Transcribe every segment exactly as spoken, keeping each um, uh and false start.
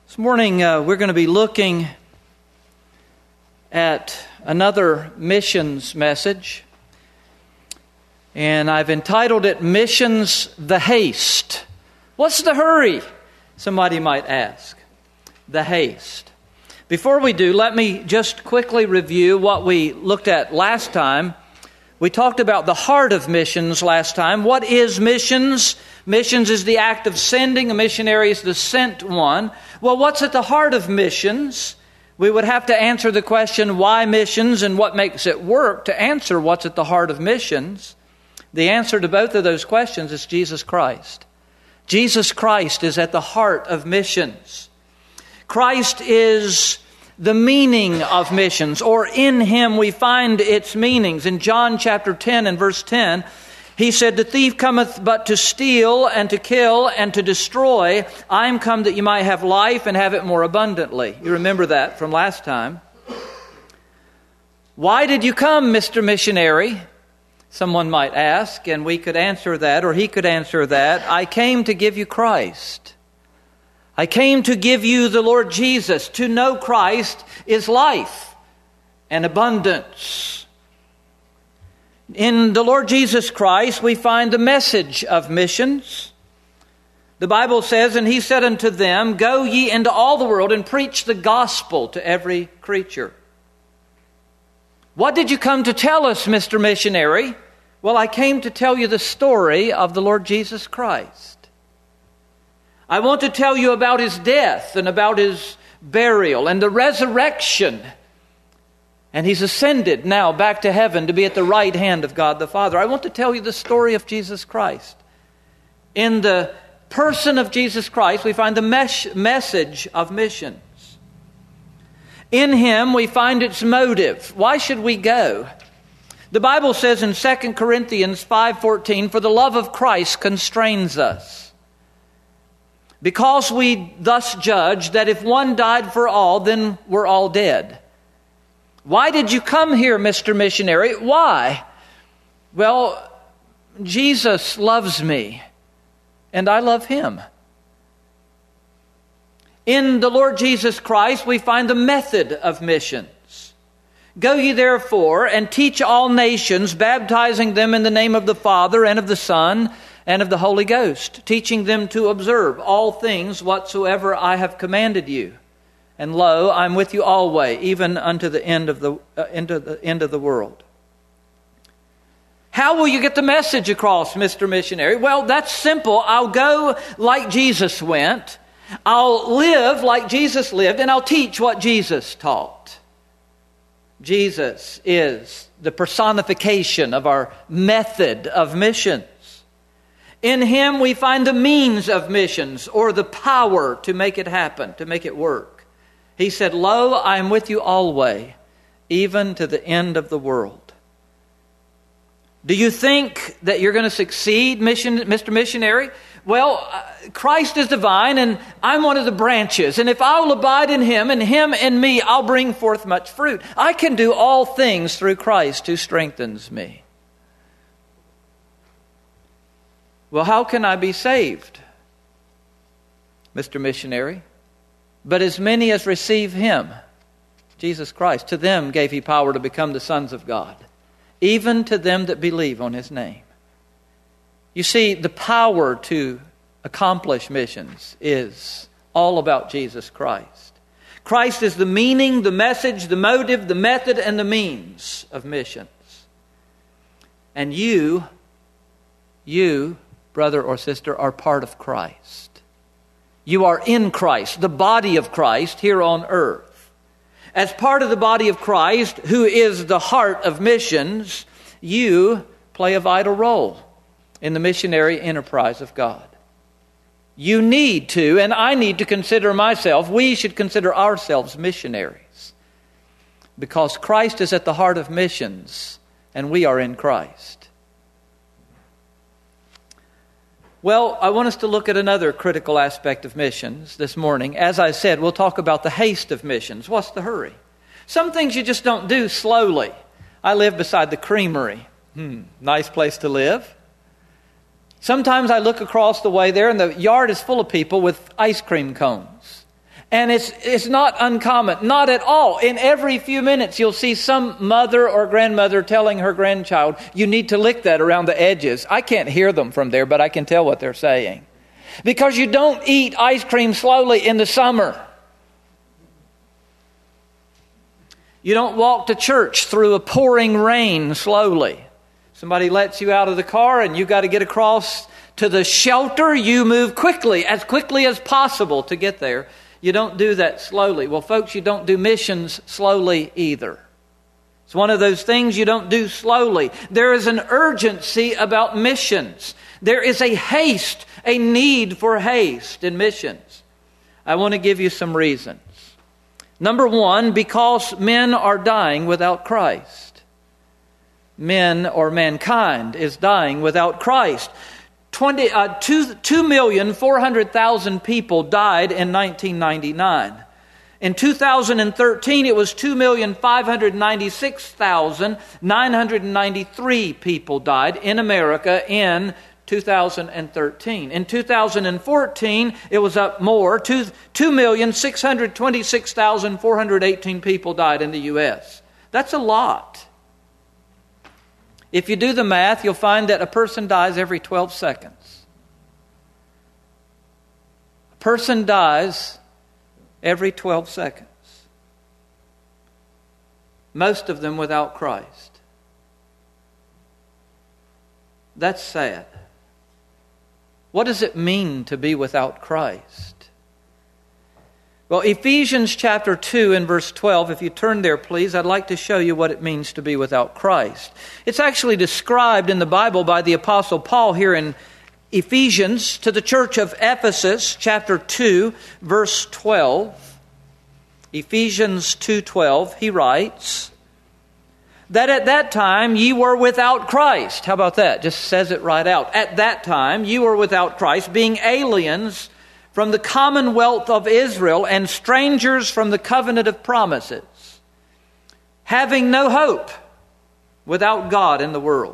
This morning uh, we're going to be looking at another missions message, and I've entitled it Missions the Haste. What's the hurry? Somebody might ask. The haste. Before we do, let me just quickly review what we looked at last time. We talked about the heart of missions last time. What is missions? Missions is the act of sending. A missionary is the sent one. Well, what's at the heart of missions? We would have to answer the question, why missions and what makes it work, to answer what's at the heart of missions. The answer to both of those questions is Jesus Christ. Jesus Christ is at the heart of missions. Christ is the meaning of missions, or in Him we find its meanings. In John chapter ten and verse ten, He said, "The thief cometh but to steal and to kill and to destroy. I am come that you might have life and have it more abundantly." You remember that from last time. Why did you come, Mister Missionary? Someone might ask, and we could answer that, or he could answer that. I came to give you Christ. I came to give you the Lord Jesus. To know Christ is life and abundance. In the Lord Jesus Christ, we find the message of missions. The Bible says, "And He said unto them, Go ye into all the world and preach the gospel to every creature." What did you come to tell us, Mister Missionary? Well, I came to tell you the story of the Lord Jesus Christ. I want to tell you about His death and about His burial and the resurrection. And He's ascended now back to heaven to be at the right hand of God the Father. I want to tell you the story of Jesus Christ. In the person of Jesus Christ, we find the mes- message of missions. In Him, we find its motive. Why should we go? The Bible says in Second Corinthians five fourteen, "For the love of Christ constrains us, because we thus judge that if one died for all, then we're all dead." Why did you come here, Mister Missionary? Why? Well, Jesus loves me, and I love Him. In the Lord Jesus Christ, we find the method of missions. "Go ye therefore and teach all nations, baptizing them in the name of the Father and of the Son and of the Holy Ghost, teaching them to observe all things whatsoever I have commanded you. And lo, I'm with you always, even unto the end of the uh, into the end of the world." How will you get the message across, Mister Missionary? Well, that's simple. I'll go like Jesus went. I'll live like Jesus lived, and I'll teach what Jesus taught. Jesus is the personification of our method of missions. In Him we find the means of missions, or the power to make it happen, to make it work. He said, "Lo, I am with you always, even to the end of the world." Do you think that you're going to succeed, mission, Mister Missionary? Well, Christ is the vine, and I'm one of the branches. And if I'll abide in Him, and Him in me, I'll bring forth much fruit. I can do all things through Christ who strengthens me. Well, how can I be saved, Mister Missionary? "But as many as receive Him," Jesus Christ, "to them gave He power to become the sons of God, even to them that believe on His name." You see, the power to accomplish missions is all about Jesus Christ. Christ is the meaning, the message, the motive, the method, and the means of missions. And you, you, brother or sister, are part of Christ. You are in Christ, the body of Christ here on earth. As part of the body of Christ, who is the heart of missions, you play a vital role in the missionary enterprise of God. You need to, and I need to consider myself, we should consider ourselves missionaries, because Christ is at the heart of missions, and we are in Christ. Well, I want us to look at another critical aspect of missions this morning. As I said, we'll talk about the haste of missions. What's the hurry? Some things you just don't do slowly. I live beside the creamery. Hmm, nice place to live. Sometimes I look across the way there and the yard is full of people with ice cream cones. And it's it's not uncommon, not at all. In every few minutes, you'll see some mother or grandmother telling her grandchild, you need to lick that around the edges. I can't hear them from there, but I can tell what they're saying. Because you don't eat ice cream slowly in the summer. You don't walk to church through a pouring rain slowly. Somebody lets you out of the car and you got to get across to the shelter. You move quickly, as quickly as possible to get there. You don't do that slowly. Well, folks, you don't do missions slowly either. It's one of those things you don't do slowly. There is an urgency about missions. There is a haste, a need for haste in missions. I want to give you some reasons. Number one, because men are dying without Christ. Men or mankind is dying without Christ. twenty, uh, two, two million four hundred thousand people died in nineteen ninety-nine. In two thousand thirteen, it was two million five hundred ninety-six thousand nine hundred ninety-three people died in America in two thousand thirteen. In two thousand fourteen, it was up more. two million six hundred twenty-six thousand four hundred eighteen people died in the U S. That's a lot. If you do the math, you'll find that a person dies every twelve seconds. A person dies every twelve seconds. Most of them without Christ. That's sad. What does it mean to be without Christ? Well, Ephesians chapter two and verse twelve, if you turn there, please, I'd like to show you what it means to be without Christ. It's actually described in the Bible by the Apostle Paul here in Ephesians to the church of Ephesus, chapter two, verse twelve. Ephesians two twelve, he writes, that at that time ye were without Christ. How about that? Just says it right out. At that time ye were without Christ, being aliens from the commonwealth of Israel and strangers from the covenant of promises, having no hope, without God in the world.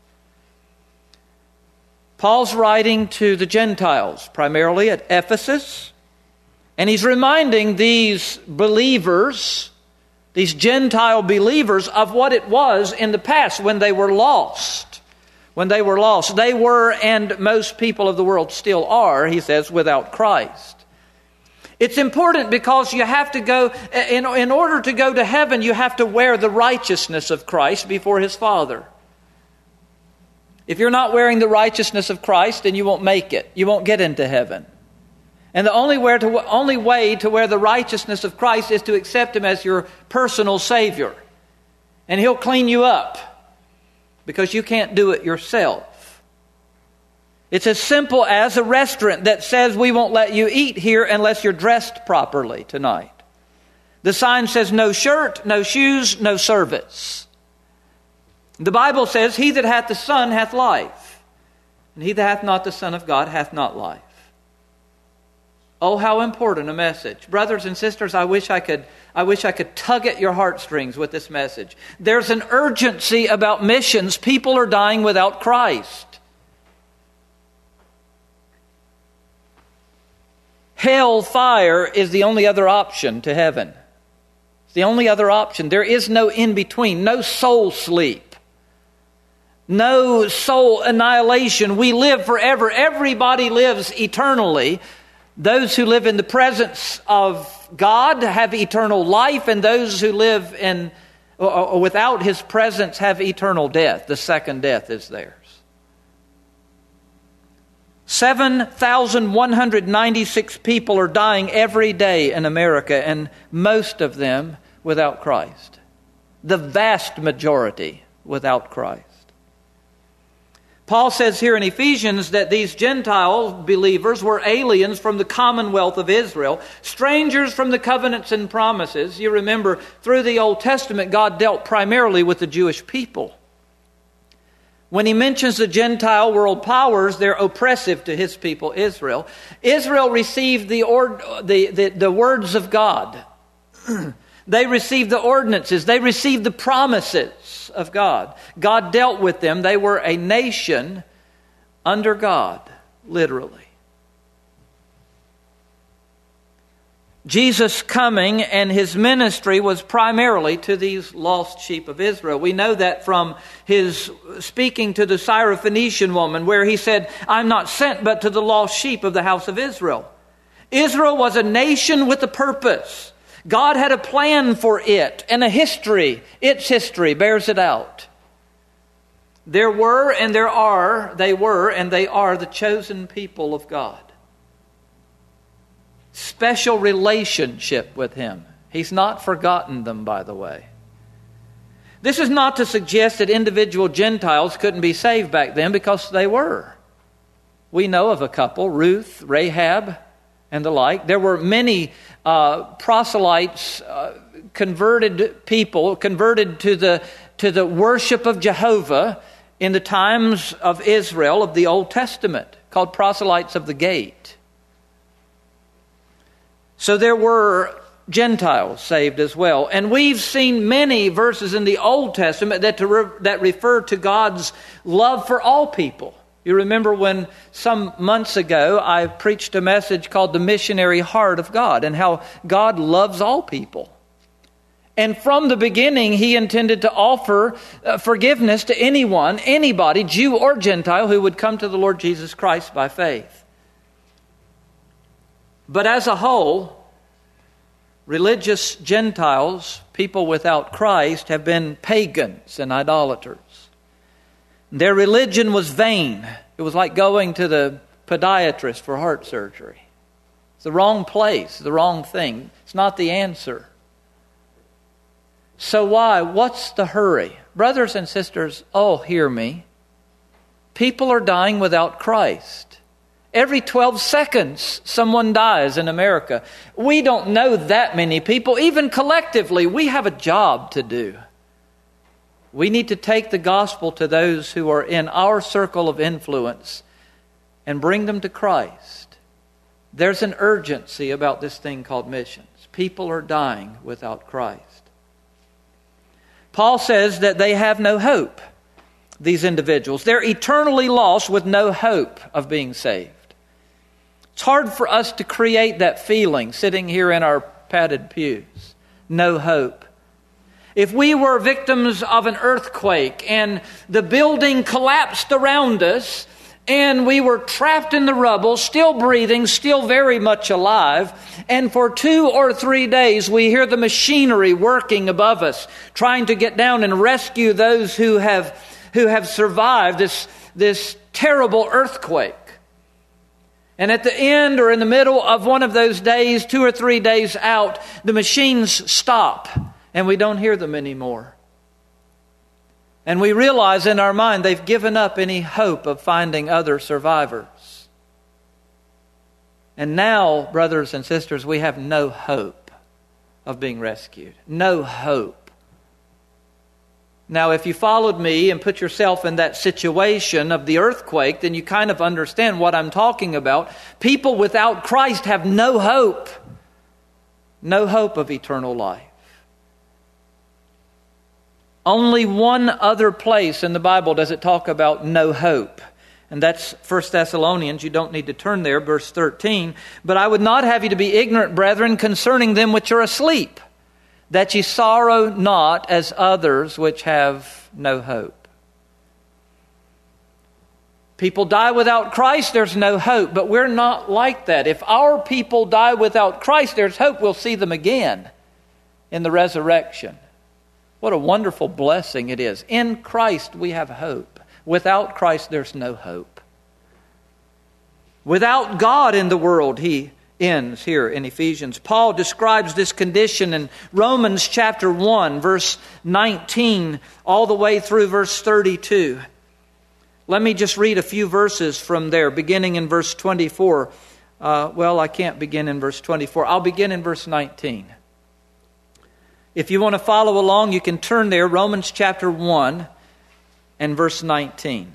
Paul's writing to the Gentiles, primarily at Ephesus, and he's reminding these believers, these Gentile believers, of what it was in the past when they were lost. When they were lost. They were, and most people of the world still are, he says, without Christ. It's important because you have to go, in, in order to go to heaven, you have to wear the righteousness of Christ before His Father. If you're not wearing the righteousness of Christ, then you won't make it. You won't get into heaven. And the only way to, only way to wear the righteousness of Christ is to accept Him as your personal Savior. And He'll clean you up, because you can't do it yourself. It's as simple as a restaurant that says we won't let you eat here unless you're dressed properly tonight. The sign says no shirt, no shoes, no service. The Bible says, he that hath the Son hath life, and he that hath not the Son of God hath not life. Oh, how important a message. Brothers and sisters, I wish I could I wish I could tug at your heartstrings with this message. There's an urgency about missions. People are dying without Christ. Hell fire is the only other option to heaven. It's the only other option. There is no in-between, no soul sleep, no soul annihilation. We live forever. Everybody lives eternally. Those who live in the presence of God have eternal life, and those who live in or without His presence have eternal death. The second death is theirs. seven thousand one hundred ninety-six people are dying every day in America, and most of them without Christ. The vast majority without Christ. Paul says here in Ephesians that these Gentile believers were aliens from the commonwealth of Israel, strangers from the covenants and promises. You remember, through the Old Testament, God dealt primarily with the Jewish people. When He mentions the Gentile world powers, they're oppressive to His people, Israel. Israel received the, ord- the, the, the words of God. They received the ordinances. They received the promises of God. God dealt with them. They were a nation under God, literally. Jesus' coming and his ministry was primarily to these lost sheep of Israel. We know that from his speaking to the Syrophoenician woman, where he said, I'm not sent but to the lost sheep of the house of Israel. Israel was a nation with a purpose. God had a plan for it and a history. Its history bears it out. There were and there are, they were and they are the chosen people of God. Special relationship with him. He's not forgotten them, by the way. This is not to suggest that individual Gentiles couldn't be saved back then, because they were. We know of a couple, Ruth, Rahab, and the like. There were many uh, proselytes, uh, converted people, converted to the to the worship of Jehovah in the times of Israel of the Old Testament, called proselytes of the gate. So there were Gentiles saved as well. And we've seen many verses in the Old Testament that, to re- that refer to God's love for all people. You remember when some months ago I preached a message called The Missionary Heart of God, and how God loves all people. And from the beginning, he intended to offer uh, forgiveness to anyone, anybody, Jew or Gentile, who would come to the Lord Jesus Christ by faith. But as a whole, religious Gentiles, people without Christ, have been pagans and idolaters. Their religion was vain. It was like going to the podiatrist for heart surgery. It's the wrong place, the wrong thing. It's not the answer. So why? What's the hurry? Brothers and sisters, oh, hear me. People are dying without Christ. Every twelve seconds, someone dies in America. We don't know that many people. Even collectively, we have a job to do. We need to take the gospel to those who are in our circle of influence and bring them to Christ. There's an urgency about this thing called missions. People are dying without Christ. Paul says that they have no hope, these individuals. They're eternally lost with no hope of being saved. It's hard for us to create that feeling sitting here in our padded pews. No hope. If we were victims of an earthquake and the building collapsed around us and we were trapped in the rubble, still breathing, still very much alive, and for two or three days we hear the machinery working above us, trying to get down and rescue those who have who have survived this, this terrible earthquake. And at the end or in the middle of one of those days, two or three days out, the machines stop and we don't hear them anymore. And we realize in our mind they've given up any hope of finding other survivors. And now, brothers and sisters, we have no hope of being rescued. No hope. Now, if you followed me and put yourself in that situation of the earthquake, then you kind of understand what I'm talking about. People without Christ have no hope. No hope of eternal life. Only one other place in the Bible does it talk about no hope. And that's First Thessalonians. You don't need to turn there, verse thirteen. But I would not have you to be ignorant, brethren, concerning them which are asleep, that ye sorrow not as others which have no hope. People die without Christ, there's no hope. But we're not like that. If our people die without Christ, there's hope. We'll see them again in the resurrection. What a wonderful blessing it is. In Christ we have hope. Without Christ there's no hope. Without God in the world, he ends here in Ephesians. Paul describes this condition in Romans chapter one, verse nineteen, all the way through verse thirty-two. Let me just read a few verses from there, beginning in verse twenty-four. Uh, well, I can't begin in verse twenty-four. I'll begin in verse nineteen. If you want to follow along, you can turn there, Romans chapter one and verse nineteen.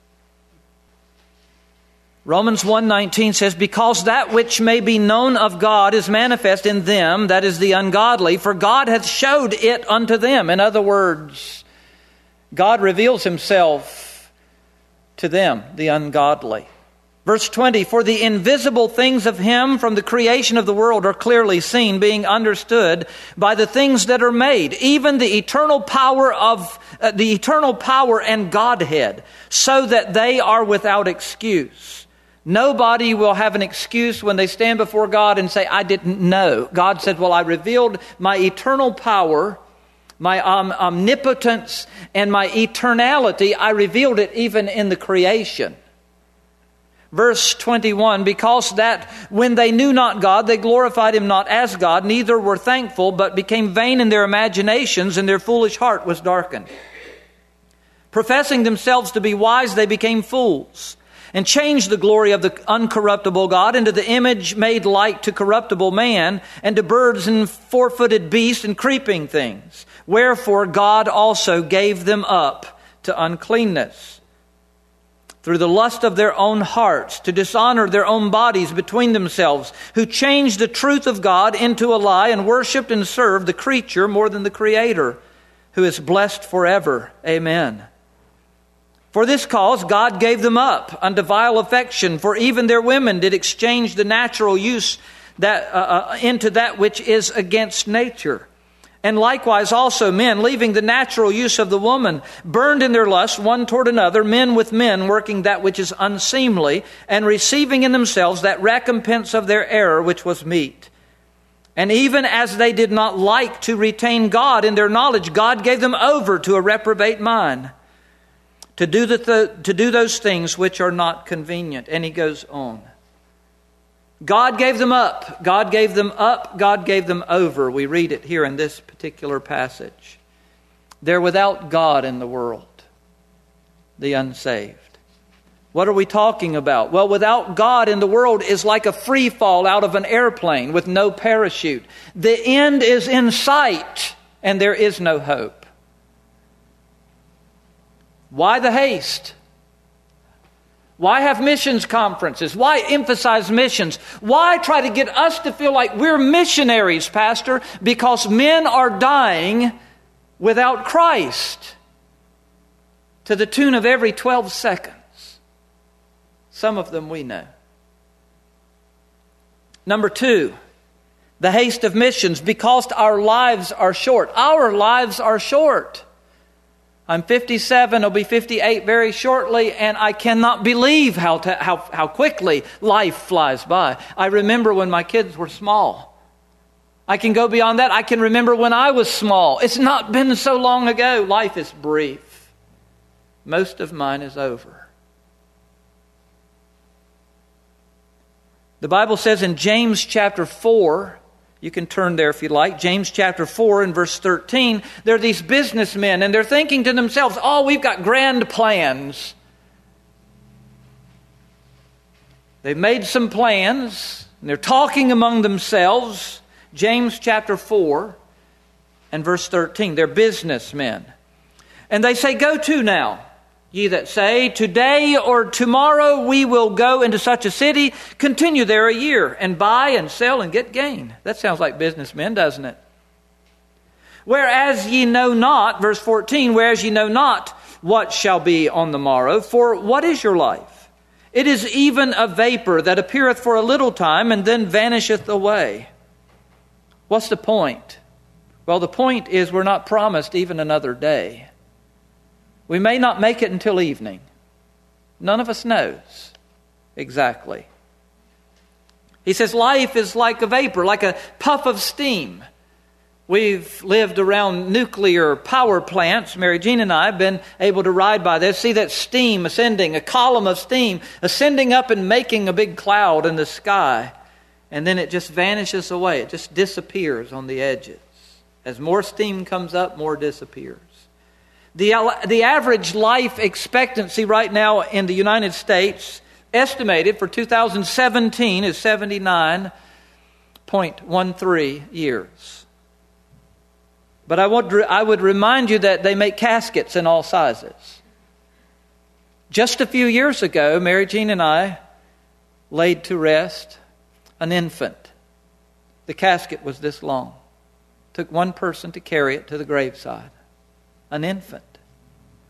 Romans one nineteen says, because that which may be known of God is manifest in them, that is the ungodly, for God hath showed it unto them. In other words, God reveals himself to them, the ungodly. Verse twenty, for the invisible things of Him from the creation of the world are clearly seen, being understood by the things that are made, even the eternal power of uh, the eternal power and Godhead, so that they are without excuse. Nobody will have an excuse when they stand before God and say, I didn't know. God said, well, I revealed my eternal power, my um, omnipotence, and my eternality. I revealed it even in the creation. Verse twenty-one, because that when they knew not God, they glorified Him not as God, neither were thankful, but became vain in their imaginations, and their foolish heart was darkened. Professing themselves to be wise, they became fools, and changed the glory of the uncorruptible God into the image made like to corruptible man, and to birds and four-footed beasts and creeping things. Wherefore God also gave them up to uncleanness through the lust of their own hearts, to dishonor their own bodies between themselves, who changed the truth of God into a lie, and worshipped and served the creature more than the Creator, who is blessed forever. Amen. For this cause God gave them up unto vile affection, for even their women did exchange the natural use that uh, uh, into that which is against nature. And likewise also men, leaving the natural use of the woman, burned in their lust one toward another, men with men, working that which is unseemly, and receiving in themselves that recompense of their error which was meet. And even as they did not like to retain God in their knowledge, God gave them over to a reprobate mind, to do the th- to do those things which are not convenient. And he goes on. God gave them up. God gave them up. God gave them over. We read it here in this particular passage. They're without God in the world, the unsaved. What are we talking about? Well, without God in the world is like a free fall out of an airplane with no parachute. The end is in sight, and there is no hope. Why the haste? Why have missions conferences? Why emphasize missions? Why try to get us to feel like we're missionaries, Pastor? Because men are dying without Christ to the tune of every twelve seconds. Some of them we know. Number two, the haste of missions, because our lives are short. Our lives are short. I'm fifty-seven, I'll be fifty-eight very shortly, and I cannot believe how, to, how, how quickly life flies by. I remember when my kids were small. I can go beyond that. I can remember when I was small. It's not been so long ago. Life is brief. Most of mine is over. The Bible says in James chapter four, you can turn there if you like. James chapter four and verse thirteen. There are these businessmen and they're thinking to themselves, oh, we've got grand plans. They've made some plans and they're talking among themselves. James chapter four and verse thirteen. They're businessmen. And they say, go to now, ye that say, today or tomorrow we will go into such a city, continue there a year, and buy and sell and get gain. That sounds like businessmen, doesn't it? Whereas ye know not, verse fourteen, whereas ye know not what shall be on the morrow, for what is your life? It is even a vapor that appeareth for a little time and then vanisheth away. What's the point? Well, the point is we're not promised even another day. We may not make it until evening. None of us knows exactly. He says life is like a vapor, like a puff of steam. We've lived around nuclear power plants. Mary Jean and I have been able to ride by this. See that steam ascending, a column of steam ascending up and making a big cloud in the sky. And then it just vanishes away. It just disappears on the edges. As more steam comes up, more disappears. The, the average life expectancy right now in the United States, estimated for two thousand seventeen, is seventy-nine point one three years. But I would, I would remind you that they make caskets in all sizes. Just a few years ago, Mary Jean and I laid to rest an infant. The casket was this long. It took one person to carry it to the graveside. An infant.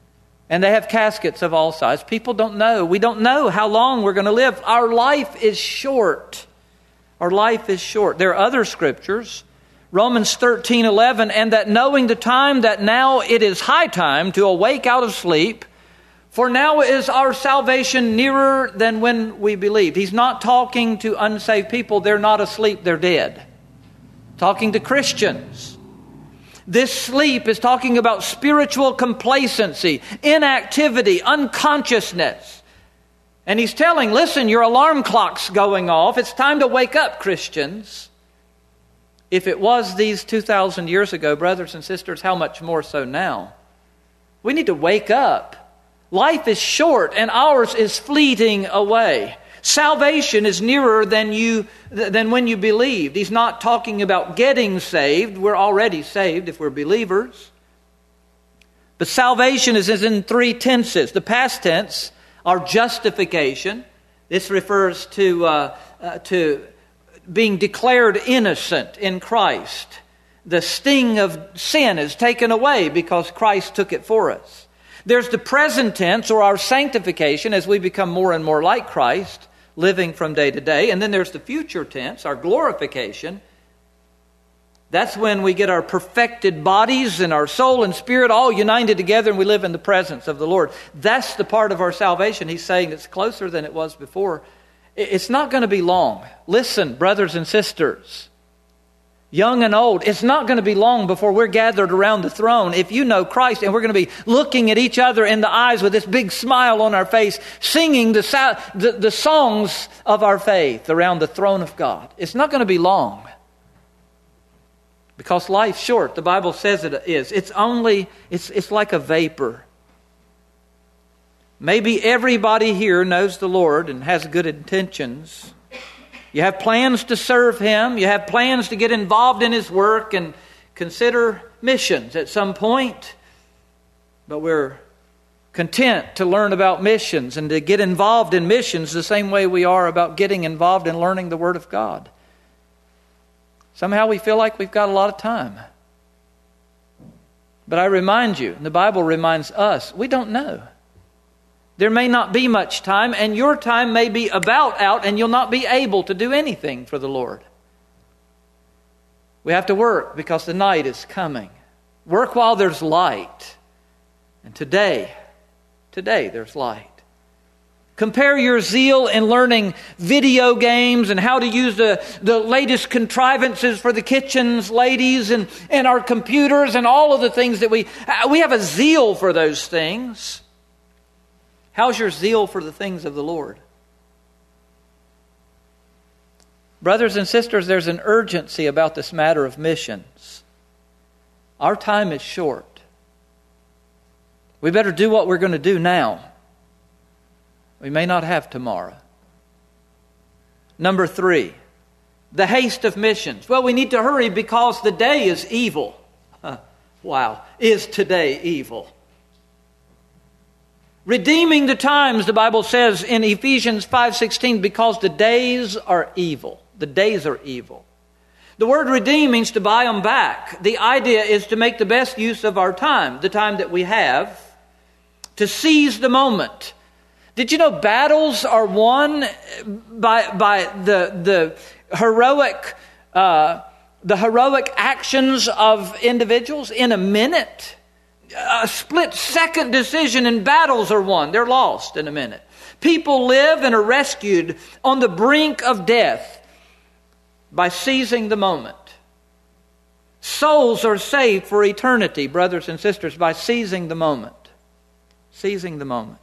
And they have caskets of all sizes. People don't know. We don't know how long we're going to live. Our life is short. Our life is short. There are other scriptures. Romans thirteen eleven, and that knowing the time that now it is high time to awake out of sleep, for now is our salvation nearer than when we believed. He's not talking to unsaved people. They're not asleep, they're dead. Talking to Christians. This sleep is talking about spiritual complacency, inactivity, unconsciousness. And he's telling, listen, your alarm clock's going off. It's time to wake up, Christians. If it was these two thousand years ago, brothers and sisters, how much more so now? We need to wake up. Life is short and ours is fleeting away. Salvation is nearer than you than when you believed. He's not talking about getting saved. We're already saved if we're believers. But salvation is in three tenses. The past tense, our justification. This refers to uh, uh, to being declared innocent in Christ. The sting of sin is taken away because Christ took it for us. There's the present tense, or our sanctification, as we become more and more like Christ, living from day to day. And then there's the future tense, our glorification. That's when we get our perfected bodies and our soul and spirit all united together and we live in the presence of the Lord. That's the part of our salvation. He's saying it's closer than it was before. It's not going to be long. Listen, brothers and sisters, young and old, it's not going to be long before we're gathered around the throne. If you know Christ, and we're going to be looking at each other in the eyes with this big smile on our face, singing the, the, the songs of our faith around the throne of God. It's not going to be long. Because life's short. The Bible says it is. It's only, it's, it's like a vapor. Maybe everybody here knows the Lord and has good intentions. You have plans to serve Him. You have plans to get involved in His work and consider missions at some point. But we're content to learn about missions and to get involved in missions the same way we are about getting involved in learning the Word of God. Somehow we feel like we've got a lot of time. But I remind you, and the Bible reminds us, we don't know. There may not be much time, and your time may be about out, and you'll not be able to do anything for the Lord. We have to work because the night is coming. Work while there's light. And today, today there's light. Compare your zeal in learning video games and how to use the, the latest contrivances for the kitchens, ladies, and, and our computers and all of the things that we... We have a zeal for those things. How's your zeal for the things of the Lord? Brothers and sisters, there's an urgency about this matter of missions. Our time is short. We better do what we're going to do now. We may not have tomorrow. Number three, the haste of missions. Well, we need to hurry because the day is evil. Wow, is today evil? Redeeming the times, the Bible says in Ephesians five sixteen, because the days are evil. The days are evil. The word redeem means to buy them back. The idea is to make the best use of our time, the time that we have, to seize the moment. Did you know battles are won by by the the heroic uh, the heroic actions of individuals in a minute? A split second decision in battles are won. They're lost in a minute. People live and are rescued on the brink of death by seizing the moment. Souls are saved for eternity, brothers and sisters, by seizing the moment. Seizing the moment.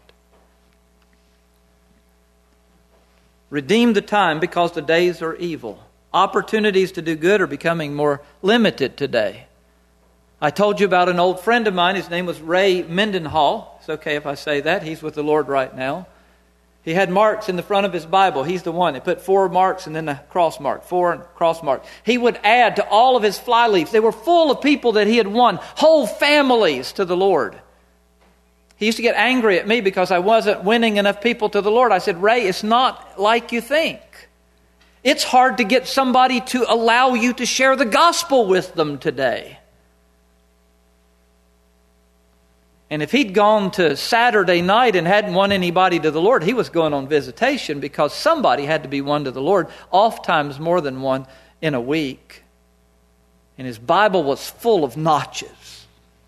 Redeem the time because the days are evil. Opportunities to do good are becoming more limited today. I told you about an old friend of mine. His name was Ray Mendenhall. It's okay if I say that. He's with the Lord right now. He had marks in the front of his Bible. He's the one. He put four marks and then a cross mark. Four and cross mark. He would add to all of his flyleaves. They were full of people that he had won. Whole families to the Lord. He used to get angry at me because I wasn't winning enough people to the Lord. I said, Ray, it's not like you think. It's hard to get somebody to allow you to share the gospel with them today. And if he'd gone to Saturday night and hadn't won anybody to the Lord, he was going on visitation, because somebody had to be won to the Lord, oftentimes more than one in a week. And his Bible was full of notches.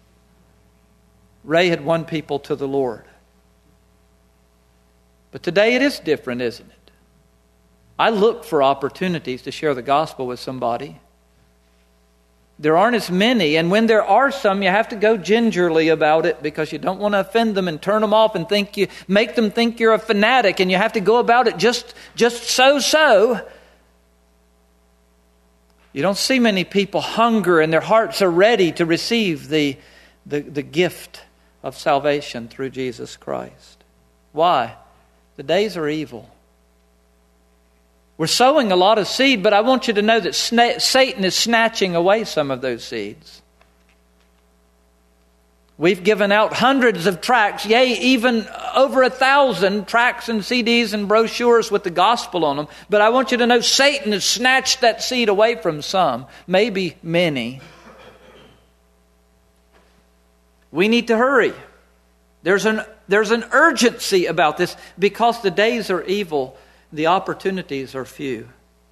Ray had won people to the Lord. But today it is different, isn't it? I look for opportunities to share the gospel with somebody. There aren't as many, and when there are some, you have to go gingerly about it, because you don't want to offend them and turn them off and think you make them think you're a fanatic, and you have to go about it just just so-so. You don't see many people hunger and their hearts are ready to receive the, the, the gift of salvation through Jesus Christ. Why? The days are evil. We're sowing a lot of seed, but I want you to know that sna- Satan is snatching away some of those seeds. We've given out hundreds of tracts, yea, even over a thousand tracts and C Ds and brochures with the gospel on them. But I want you to know Satan has snatched that seed away from some, maybe many. We need to hurry. There's an, there's an urgency about this, because the days are evil. The opportunities are few.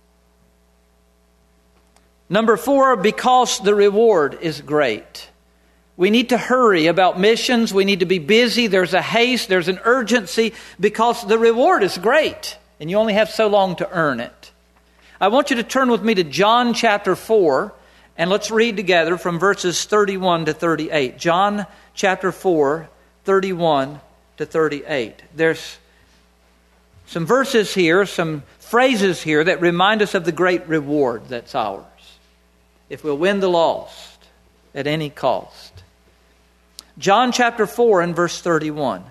Number four, because the reward is great. We need to hurry about missions. We need to be busy. There's a haste. There's an urgency, because the reward is great. And you only have so long to earn it. I want you to turn with me to John chapter four. And let's read together from verses thirty-one to thirty-eight. John chapter four, thirty-one to thirty-eight. There's some verses here, some phrases here that remind us of the great reward that's ours if we'll win the lost at any cost. John chapter four and verse thirty-one.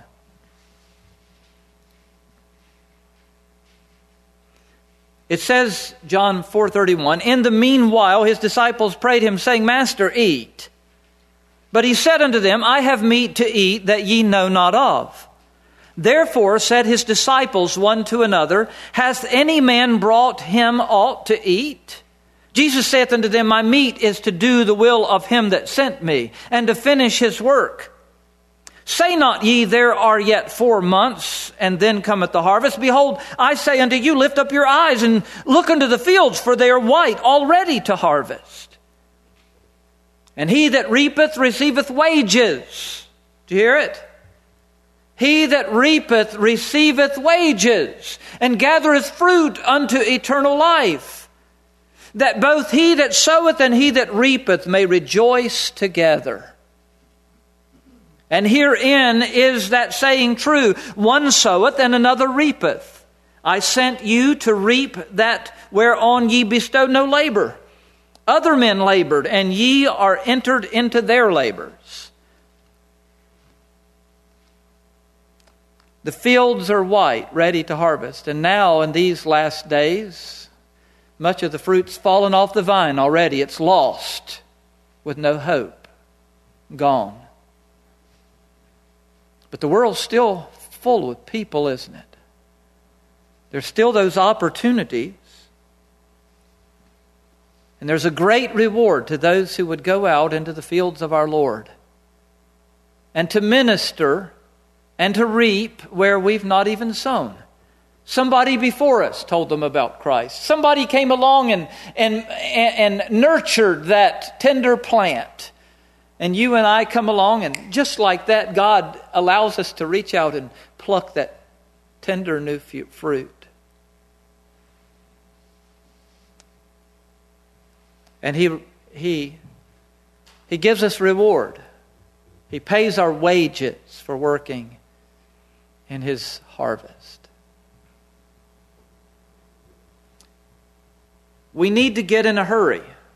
It says, John four thirty-one, "In the meanwhile his disciples prayed him, saying, Master, eat. But he said unto them, I have meat to eat that ye know not of. Therefore said his disciples one to another, Hath any man brought him aught to eat? Jesus saith unto them, My meat is to do the will of him that sent me, and to finish his work. Say not ye, There are yet four months, and then cometh the harvest. Behold, I say unto you, Lift up your eyes, and look unto the fields, for they are white already to harvest. And he that reapeth receiveth wages." Do you hear it? "He that reapeth receiveth wages, and gathereth fruit unto eternal life, that both he that soweth and he that reapeth may rejoice together. And herein is that saying true, One soweth and another reapeth. I sent you to reap that whereon ye bestowed no labor. Other men labored, and ye are entered into their labors." The fields are white, ready to harvest. And now, in these last days, much of the fruit's fallen off the vine already. It's lost with no hope. Gone. But the world's still full of people, isn't it? There's still those opportunities. And there's a great reward to those who would go out into the fields of our Lord and to minister and to reap where we've not even sown. Somebody before us told them about Christ. Somebody came along and, and, and nurtured that tender plant. And you and I come along, and just like that, God allows us to reach out and pluck that tender new fruit. And he, he, he gives us reward. He pays our wages for working in His harvest. We need to get in a hurry.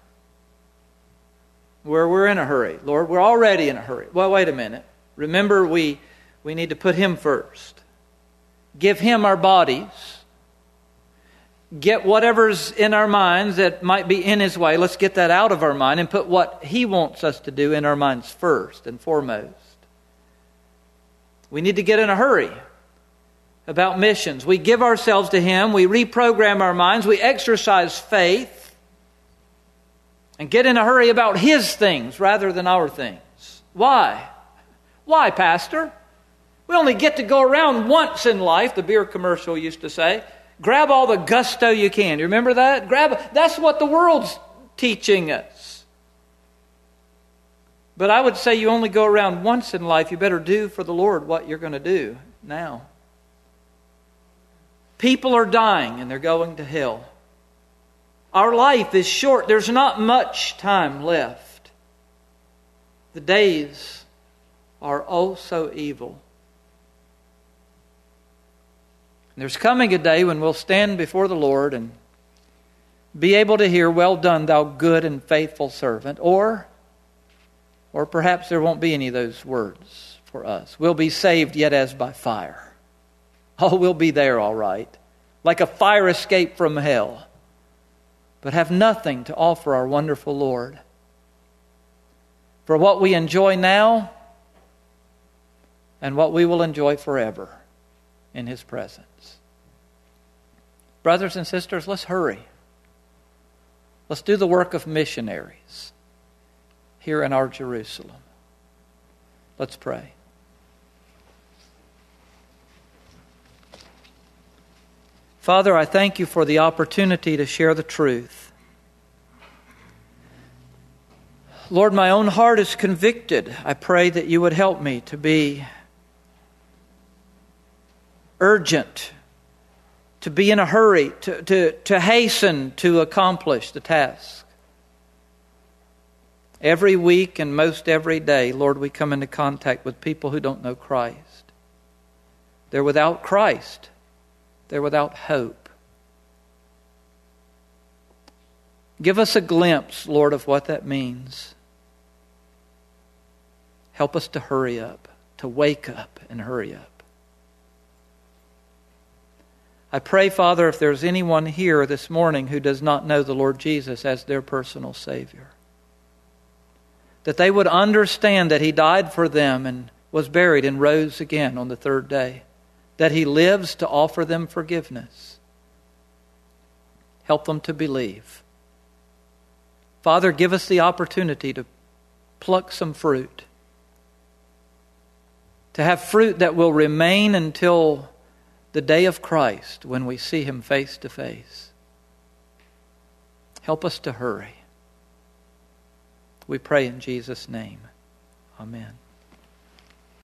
Where we're in a hurry. Lord, we're already in a hurry. Well, wait a minute. Remember, we, we need to put Him first. Give Him our bodies. Get whatever's in our minds that might be in His way. Let's get that out of our mind and put what He wants us to do in our minds first and foremost. We need to get in a hurry about missions. We give ourselves to Him. We reprogram our minds. We exercise faith. And get in a hurry about His things rather than our things. Why? Why, Pastor? We only get to go around once in life, the beer commercial used to say. Grab all the gusto you can. You remember that? Grab. That's what the world's teaching us. But I would say you only go around once in life. You better do for the Lord what you're going to do now. People are dying and they're going to hell. Our life is short. There's not much time left. The days are oh so evil. There's coming a day when we'll stand before the Lord and be able to hear, "Well done, thou good and faithful servant." Or, or perhaps there won't be any of those words for us. We'll be saved yet as by fire. Oh, we'll be there all right. Like a fire escape from hell. But have nothing to offer our wonderful Lord. For what we enjoy now and what we will enjoy forever in His presence. Brothers and sisters, let's hurry. Let's do the work of missionaries here in our Jerusalem. Let's pray. Father, I thank You for the opportunity to share the truth. Lord, my own heart is convicted. I pray that You would help me to be urgent, to be in a hurry, to, to, to hasten to accomplish the task. Every week and most every day, Lord, we come into contact with people who don't know Christ. They're without Christ. They're without hope. Give us a glimpse, Lord, of what that means. Help us to hurry up, to wake up and hurry up. I pray, Father, if there's anyone here this morning who does not know the Lord Jesus as their personal Savior, that they would understand that He died for them and was buried and rose again on the third day, that He lives to offer them forgiveness. Help them to believe. Father, give us the opportunity to pluck some fruit, to have fruit that will remain until the day of Christ when we see Him face to face. Help us to hurry. We pray in Jesus' name. Amen.